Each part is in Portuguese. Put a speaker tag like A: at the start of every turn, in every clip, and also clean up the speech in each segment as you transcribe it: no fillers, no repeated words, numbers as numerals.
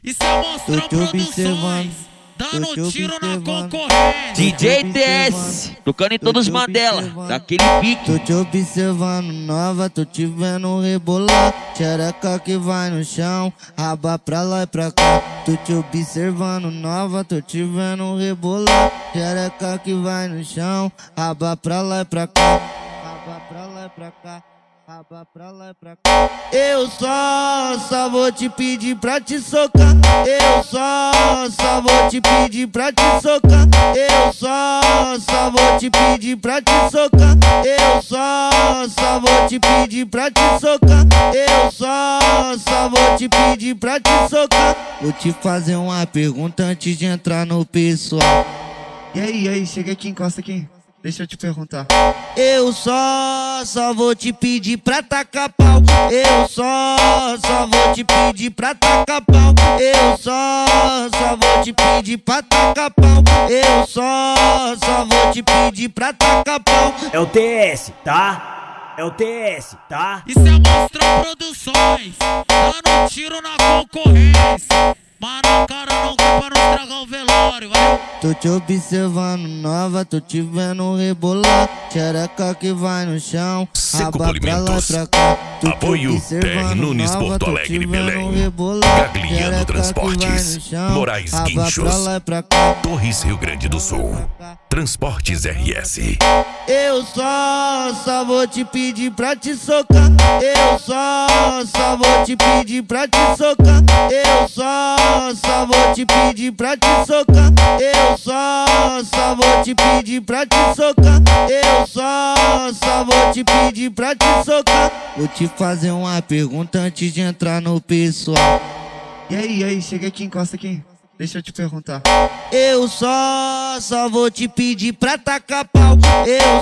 A: Isso é Monstrão Produções, dando tiro na concorrência.
B: DJ DS, tocando em todos os Mandela, daquele pique.
C: Tô te observando nova, tô te vendo rebolar. Xereca que vai no chão, raba pra lá e pra cá. Tô te observando nova, tô te vendo rebolar. Xereca que vai no chão, raba pra lá e pra cá. Raba pra lá e pra cá. Raba pra lá e pra cá. Eu só vou te pedir pra te socar. Eu só vou te pedir pra te socar. Eu só vou te pedir pra te socar. Eu só vou te pedir pra te socar. Eu só vou te pedir pra te socar. Vou te fazer uma pergunta antes de entrar no pessoal.
D: E aí, chega aqui, encosta aqui. Deixa eu te perguntar.
C: Eu só vou te pedir pra tacar pau. Eu só vou te pedir pra tacar pau. Eu só vou te pedir pra tacar pau. Eu só vou te pedir pra tacar pau.
E: É o TS, tá? É o TS, tá?
A: Isso é Monstrão Produções, dando tiro na concorrência. Mano, cara, não dá pra não estragar o velório, vai.
C: Tô te observando nova, tô te vendo rebolar. Xereca que vai no chão,
F: Seco
C: raba pra lá e
F: Polimentos.
C: pra cá. Tô te
F: Apoio
C: observando
F: TR Nunes,
C: nova,
F: Porto
C: tô te
F: Alegre,
C: vendo
F: Belém.
C: rebolar.
F: Gagliano
C: Xereca que
F: Transportes.
C: vai no chão,
F: Moraes
C: raba
F: Guinchos.
C: pra lá e pra cá.
F: Torres, Rio Grande do Sul. Transportes RS.
C: Eu só vou te pedir pra te socar. Eu só vou te pedir pra te socar. Eu só vou te pedir pra te socar. Eu só vou te pedir pra te socar. Eu só vou te pedir pra te socar. Vou te fazer uma pergunta antes de entrar no pessoal.
D: E aí, chega aqui, encosta aqui. Deixa eu te perguntar.
C: Eu só vou te pedir pra tacar pau. Eu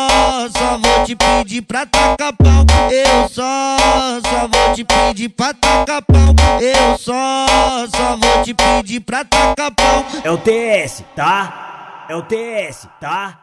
C: só vou te pedir pra tacar pau. Eu só vou te pedir pra tacar pau. Eu só vou te pedir pra tacar pau.
E: É o TS, tá? É o TS, tá?